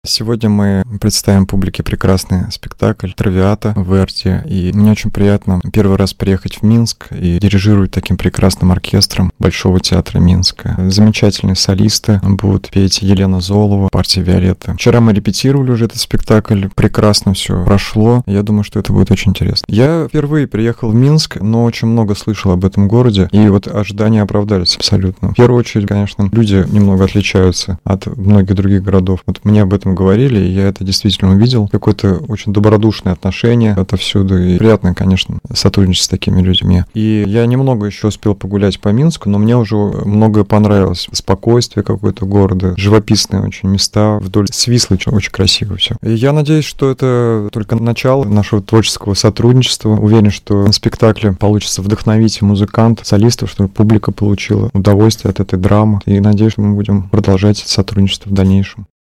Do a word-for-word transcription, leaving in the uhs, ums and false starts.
Сегодня мы представим публике прекрасный спектакль «Травиата» в Верди. И мне очень приятно первый раз приехать в Минск и дирижировать таким прекрасным оркестром Большого театра Минска. Замечательные солисты будут петь: Елена Золова, партия Виолетты. Вчера мы репетировали уже этот спектакль, прекрасно все прошло. Я думаю, что это будет очень интересно. Я впервые приехал в Минск, но очень много слышал об этом городе, и вот ожидания оправдались абсолютно. В первую очередь, конечно, люди немного отличаются от многих других городов. Вот мне об этом говорили, и я это действительно увидел. Какое-то очень добродушное отношение отовсюду, и приятно, конечно, сотрудничать с такими людьми. И я немного еще успел погулять по Минску, но мне уже многое понравилось. Спокойствие какое-то города, живописные очень места вдоль Свислы, очень красиво все. И я надеюсь, что это только начало нашего творческого сотрудничества. Уверен, что на спектакле получится вдохновить музыкантов, солистов, чтобы публика получила удовольствие от этой драмы. И надеюсь, что мы будем продолжать сотрудничество в дальнейшем.